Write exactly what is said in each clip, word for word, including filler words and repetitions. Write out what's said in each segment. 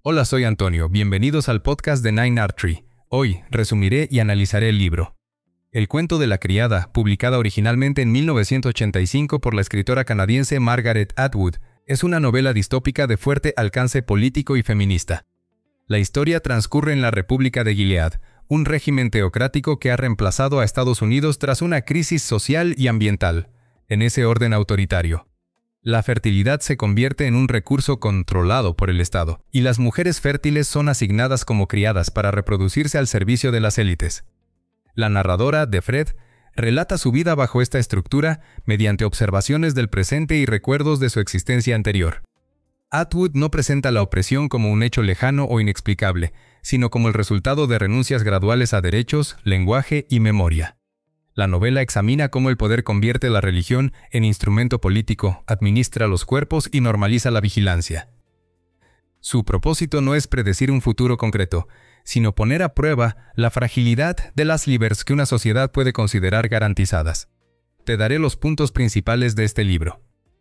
Hola, soy Antonio. Bienvenidos al podcast de Nine Art Tree. Hoy resumiré y analizaré el libro El cuento de la criada, publicada originalmente en mil novecientos ochenta y cinco por la escritora canadiense Margaret Atwood. Es una novela distópica de fuerte alcance político y feminista. La historia transcurre en la República de Gilead, un régimen teocrático que ha reemplazado a Estados Unidos tras una crisis social y ambiental. En ese orden autoritario, la fertilidad se convierte en un recurso controlado por el Estado, y las mujeres fértiles son asignadas como criadas para reproducirse al servicio de las élites. La narradora, Defred, relata su vida bajo esta estructura mediante observaciones del presente y recuerdos de su existencia anterior. Atwood no presenta la opresión como un hecho lejano o inexplicable, sino como el resultado de renuncias graduales a derechos, lenguaje y memoria. La novela examina cómo el poder convierte la religión en instrumento político, administra los cuerpos y normaliza la vigilancia. Su propósito no es predecir un futuro concreto, sino poner a prueba la fragilidad de las libers que una sociedad puede considerar garantizadas. Te daré los puntos principales de este libro.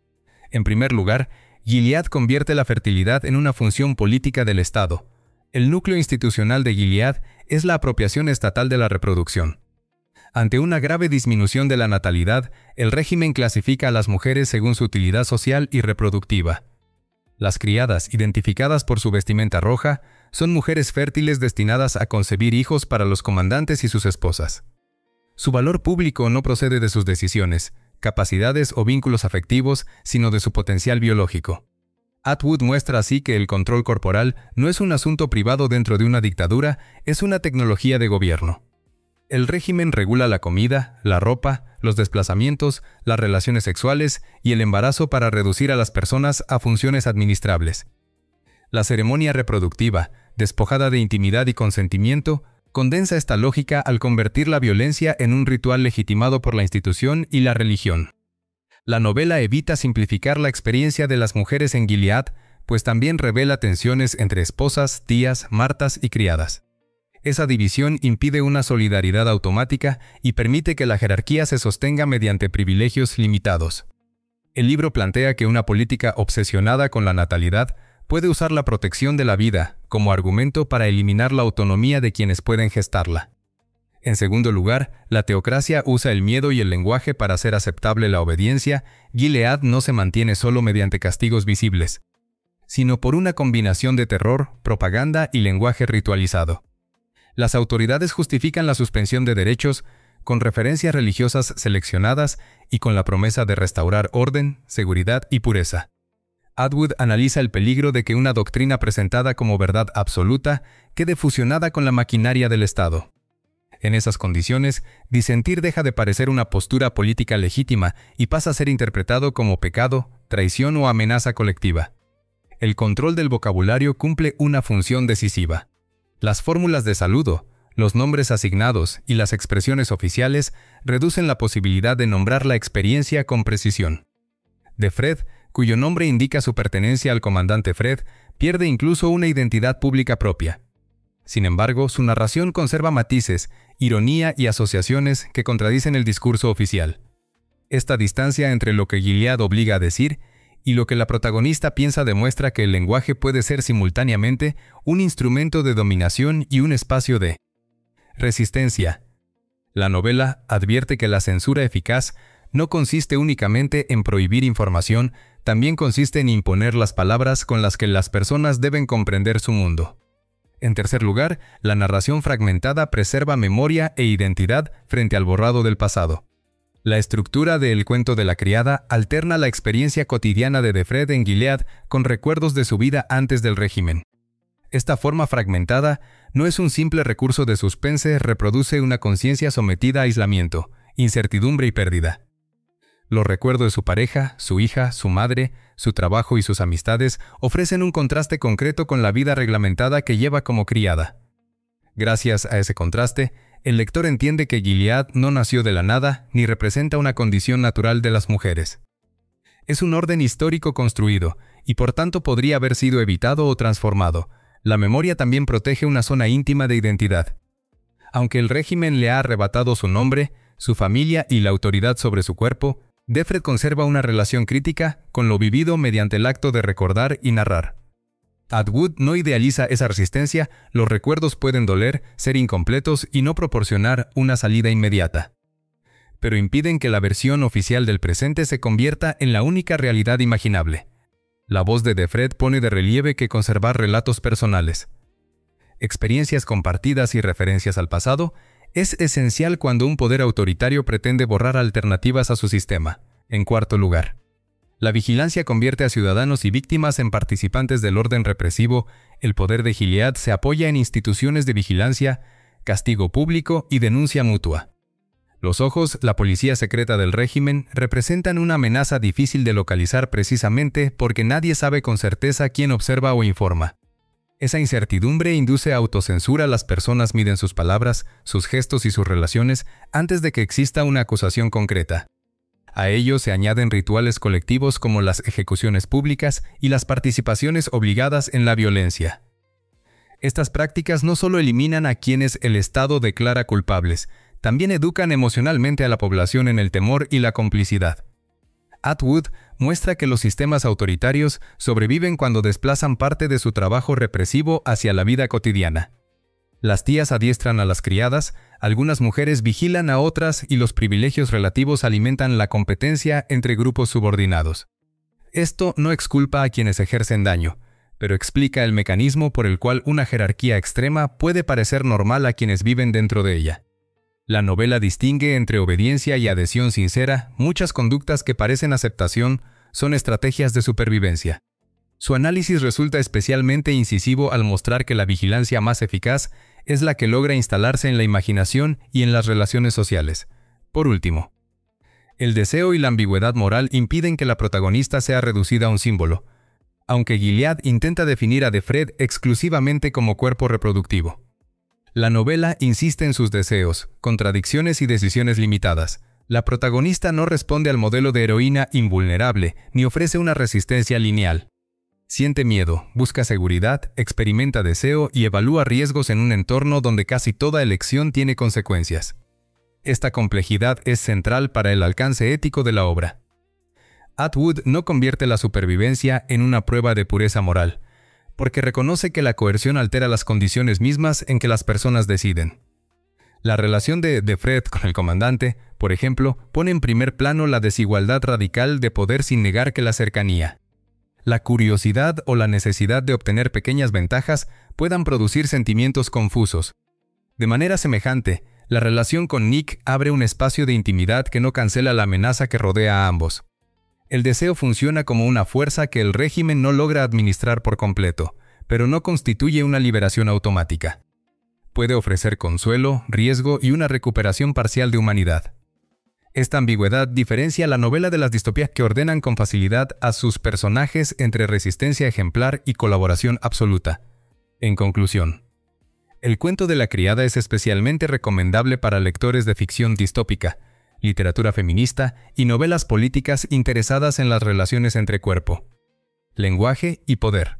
En primer lugar, Gilead convierte la fertilidad en una función política del Estado. El núcleo institucional de Gilead es la apropiación estatal de la reproducción. Ante una grave disminución de la natalidad, el régimen clasifica a las mujeres según su utilidad social y reproductiva. Las criadas, identificadas por su vestimenta roja, son mujeres fértiles destinadas a concebir hijos para los comandantes y sus esposas. Su valor público no procede de sus decisiones, capacidades o vínculos afectivos, sino de su potencial biológico. Atwood muestra así que el control corporal no es un asunto privado dentro de una dictadura, es una tecnología de gobierno. El régimen regula la comida, la ropa, los desplazamientos, las relaciones sexuales y el embarazo para reducir a las personas a funciones administrables. La ceremonia reproductiva, despojada de intimidad y consentimiento, condensa esta lógica al convertir la violencia en un ritual legitimado por la institución y la religión. La novela evita simplificar la experiencia de las mujeres en Gilead, pues también revela tensiones entre esposas, tías, martas y criadas. Esa división impide una solidaridad automática y permite que la jerarquía se sostenga mediante privilegios limitados. El libro plantea que una política obsesionada con la natalidad puede usar la protección de la vida como argumento para eliminar la autonomía de quienes pueden gestarla. En segundo lugar, la teocracia usa el miedo y el lenguaje para hacer aceptable la obediencia. Gilead no se mantiene solo mediante castigos visibles, sino por una combinación de terror, propaganda y lenguaje ritualizado. Las autoridades justifican la suspensión de derechos con referencias religiosas seleccionadas y con la promesa de restaurar orden, seguridad y pureza. Atwood analiza el peligro de que una doctrina presentada como verdad absoluta quede fusionada con la maquinaria del Estado. En esas condiciones, disentir deja de parecer una postura política legítima y pasa a ser interpretado como pecado, traición o amenaza colectiva. El control del vocabulario cumple una función decisiva. Las fórmulas de saludo, los nombres asignados y las expresiones oficiales reducen la posibilidad de nombrar la experiencia con precisión. Defred, cuyo nombre indica su pertenencia al comandante Fred, pierde incluso una identidad pública propia. Sin embargo, su narración conserva matices, ironía y asociaciones que contradicen el discurso oficial. Esta distancia entre lo que Gilead obliga a decir y lo que la protagonista piensa demuestra que el lenguaje puede ser simultáneamente un instrumento de dominación y un espacio de resistencia. La novela advierte que la censura eficaz no consiste únicamente en prohibir información, también consiste en imponer las palabras con las que las personas deben comprender su mundo. En tercer lugar, la narración fragmentada preserva memoria e identidad frente al borrado del pasado. La estructura de El cuento de la criada alterna la experiencia cotidiana de Defred en Gilead con recuerdos de su vida antes del régimen. Esta forma fragmentada no es un simple recurso de suspense, reproduce una conciencia sometida a aislamiento, incertidumbre y pérdida. Los recuerdos de su pareja, su hija, su madre, su trabajo y sus amistades ofrecen un contraste concreto con la vida reglamentada que lleva como criada. Gracias a ese contraste, el lector entiende que Gilead no nació de la nada ni representa una condición natural de las mujeres. Es un orden histórico construido y por tanto podría haber sido evitado o transformado. La memoria también protege una zona íntima de identidad. Aunque el régimen le ha arrebatado su nombre, su familia y la autoridad sobre su cuerpo, Defred conserva una relación crítica con lo vivido mediante el acto de recordar y narrar. Atwood no idealiza esa resistencia, los recuerdos pueden doler, ser incompletos y no proporcionar una salida inmediata. Pero impiden que la versión oficial del presente se convierta en la única realidad imaginable. La voz de Defred pone de relieve que conservar relatos personales, experiencias compartidas y referencias al pasado es esencial cuando un poder autoritario pretende borrar alternativas a su sistema. En cuarto lugar, la vigilancia convierte a ciudadanos y víctimas en participantes del orden represivo. El poder de Gilead se apoya en instituciones de vigilancia, castigo público y denuncia mutua. Los ojos, la policía secreta del régimen, representan una amenaza difícil de localizar precisamente porque nadie sabe con certeza quién observa o informa. Esa incertidumbre induce a autocensura. Las personas miden sus palabras, sus gestos y sus relaciones antes de que exista una acusación concreta. A ello se añaden rituales colectivos como las ejecuciones públicas y las participaciones obligadas en la violencia. Estas prácticas no solo eliminan a quienes el Estado declara culpables, también educan emocionalmente a la población en el temor y la complicidad. Atwood muestra que los sistemas autoritarios sobreviven cuando desplazan parte de su trabajo represivo hacia la vida cotidiana. Las tías adiestran a las criadas, algunas mujeres vigilan a otras y los privilegios relativos alimentan la competencia entre grupos subordinados. Esto no exculpa a quienes ejercen daño, pero explica el mecanismo por el cual una jerarquía extrema puede parecer normal a quienes viven dentro de ella. La novela distingue entre obediencia y adhesión sincera. Muchas conductas que parecen aceptación son estrategias de supervivencia. Su análisis resulta especialmente incisivo al mostrar que la vigilancia más eficaz es la que logra instalarse en la imaginación y en las relaciones sociales. Por último, el deseo y la ambigüedad moral impiden que la protagonista sea reducida a un símbolo, aunque Gilead intenta definir a Defred exclusivamente como cuerpo reproductivo. La novela insiste en sus deseos, contradicciones y decisiones limitadas. La protagonista no responde al modelo de heroína invulnerable, ni ofrece una resistencia lineal. Siente miedo, busca seguridad, experimenta deseo y evalúa riesgos en un entorno donde casi toda elección tiene consecuencias. Esta complejidad es central para el alcance ético de la obra. Atwood no convierte la supervivencia en una prueba de pureza moral, porque reconoce que la coerción altera las condiciones mismas en que las personas deciden. La relación de Defred con el comandante, por ejemplo, pone en primer plano la desigualdad radical de poder sin negar que la cercanía, la curiosidad o la necesidad de obtener pequeñas ventajas puedan producir sentimientos confusos. De manera semejante, la relación con Nick abre un espacio de intimidad que no cancela la amenaza que rodea a ambos. El deseo funciona como una fuerza que el régimen no logra administrar por completo, pero no constituye una liberación automática. Puede ofrecer consuelo, riesgo y una recuperación parcial de humanidad. Esta ambigüedad diferencia la novela de las distopías que ordenan con facilidad a sus personajes entre resistencia ejemplar y colaboración absoluta. En conclusión, El cuento de la criada es especialmente recomendable para lectores de ficción distópica, literatura feminista y novelas políticas interesadas en las relaciones entre cuerpo, lenguaje y poder.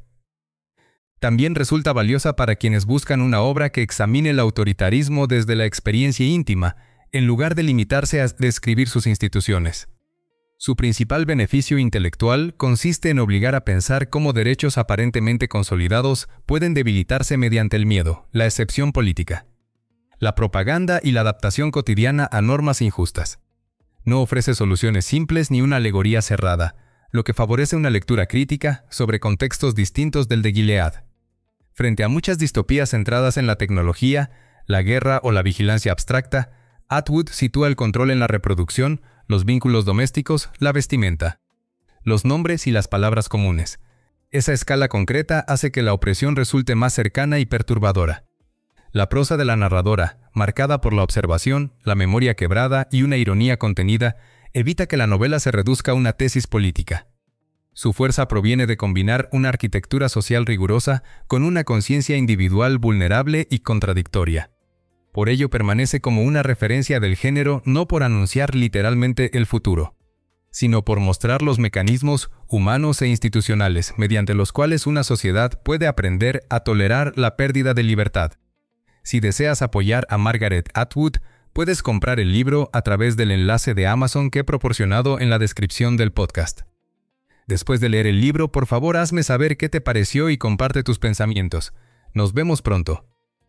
También resulta valiosa para quienes buscan una obra que examine el autoritarismo desde la experiencia íntima, en lugar de limitarse a describir sus instituciones. Su principal beneficio intelectual consiste en obligar a pensar cómo derechos aparentemente consolidados pueden debilitarse mediante el miedo, la excepción política, la propaganda y la adaptación cotidiana a normas injustas. No ofrece soluciones simples ni una alegoría cerrada, lo que favorece una lectura crítica sobre contextos distintos del de Gilead. Frente a muchas distopías centradas en la tecnología, la guerra o la vigilancia abstracta, Atwood sitúa el control en la reproducción, los vínculos domésticos, la vestimenta, los nombres y las palabras comunes. Esa escala concreta hace que la opresión resulte más cercana y perturbadora. La prosa de la narradora, marcada por la observación, la memoria quebrada y una ironía contenida, evita que la novela se reduzca a una tesis política. Su fuerza proviene de combinar una arquitectura social rigurosa con una conciencia individual vulnerable y contradictoria. Por ello permanece como una referencia del género no por anunciar literalmente el futuro, sino por mostrar los mecanismos humanos e institucionales mediante los cuales una sociedad puede aprender a tolerar la pérdida de libertad. Si deseas apoyar a Margaret Atwood, puedes comprar el libro a través del enlace de Amazon que he proporcionado en la descripción del podcast. Después de leer el libro, por favor hazme saber qué te pareció y comparte tus pensamientos. Nos vemos pronto.